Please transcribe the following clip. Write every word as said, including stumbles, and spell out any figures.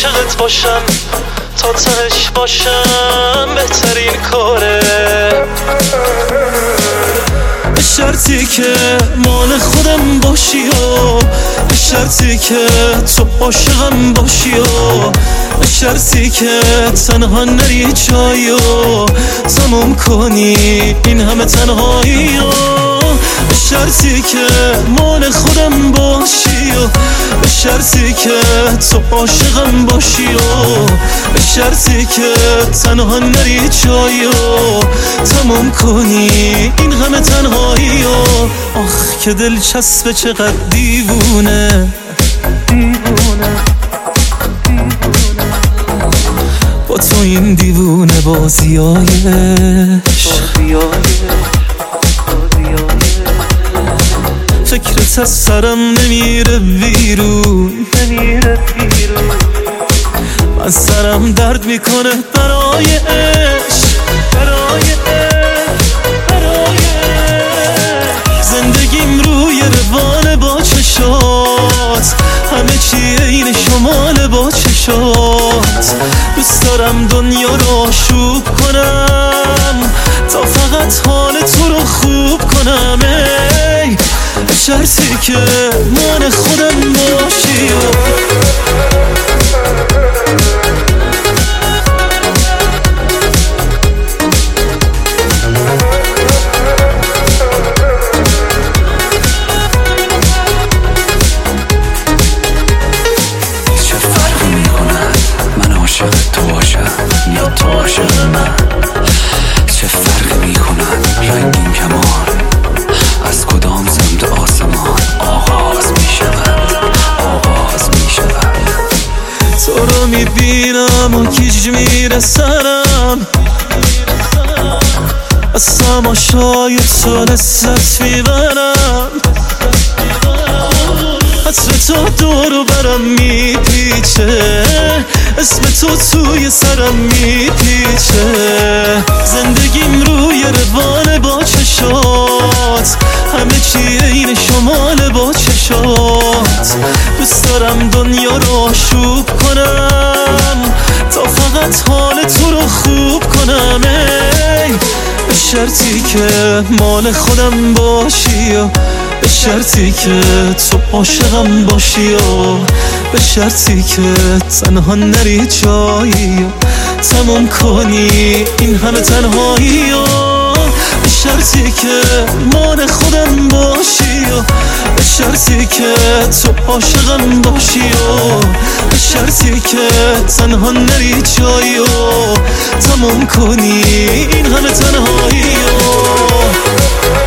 عاشقت باشم تا تهش باشم بهترین کاره، به شرطی که مال خودم باشی و به شرطی که تو عاشقم باشی و به شرطی که تنها نری جایی و تموم کنی این همه تنهایی و به شرطی که مال خودم باشی و به شرطی که تو عاشقم باشی و به شرطی که تنها نری جایی و تموم کنی این همه تنهایی و آخ که دلچسبه چقدر دیوونه دیوونه با تو این دیوونه بازیایش فکرت از سرم نمیره بیرون من سرم درد میکنه برای عشق برای عشق برای عشق زندگیم روی روان با چشات همه چی این شمال با چشات دوست دارم دنیا رو آشوب کنم تا فقط حال تو رو خوب کنم ای به شرطی که من خودم باشی چه فرقی میکنه من عاشق تو باشم یا تو عاشق من؟ چه فرقی میکنه رنگین کمان از کدام سمت آسمان آغاز میشود آغاز میشود؟ تو رو میبینم و گیج میره سرم از تماشای تو لذت میبرم عطر تو دورو برم میپیچه اسم تو توی سرم میپیچه زندگیم روی روان با چشات همه چی این شمال با چشات دوست دارم دنیا رو آشوب کنم تا فقط حال تو رو خوب کنم ای به شرطی که مال خودم باشی و به شرطی که تو عاشقم باشی و به شرطی که تنها نری جایی تموم کنی این همه تنهایی و به شرطی که مال خودم باشی و به شرطی که تو عاشقم باشی و به شرطی که تنها نری جایی و تموم کنی این همه تنهایی و